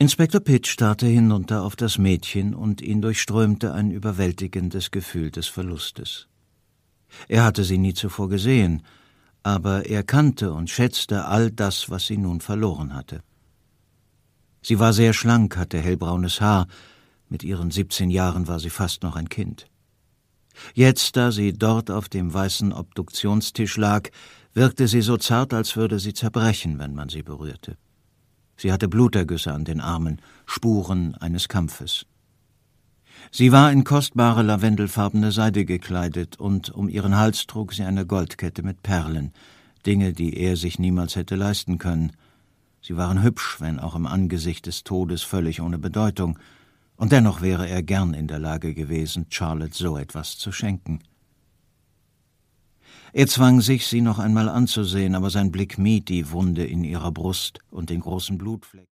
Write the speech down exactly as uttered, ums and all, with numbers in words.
Inspektor Pitt starrte hinunter auf das Mädchen, und ihn durchströmte ein überwältigendes Gefühl des Verlustes. Er hatte sie nie zuvor gesehen, aber er kannte und schätzte all das, was sie nun verloren hatte. Sie war sehr schlank, hatte hellbraunes Haar, mit ihren siebzehn Jahren war sie fast noch ein Kind. Jetzt, da sie dort auf dem weißen Obduktionstisch lag, wirkte sie so zart, als würde sie zerbrechen, wenn man sie berührte. Sie hatte Blutergüsse an den Armen, Spuren eines Kampfes. Sie war in kostbare lavendelfarbene Seide gekleidet, und um ihren Hals trug sie eine Goldkette mit Perlen, Dinge, die er sich niemals hätte leisten können. Sie waren hübsch, wenn auch im Angesicht des Todes völlig ohne Bedeutung, und dennoch wäre er gern in der Lage gewesen, Charlotte so etwas zu schenken. Er zwang sich, sie noch einmal anzusehen, aber sein Blick mied die Wunde in ihrer Brust und den großen Blutfleck.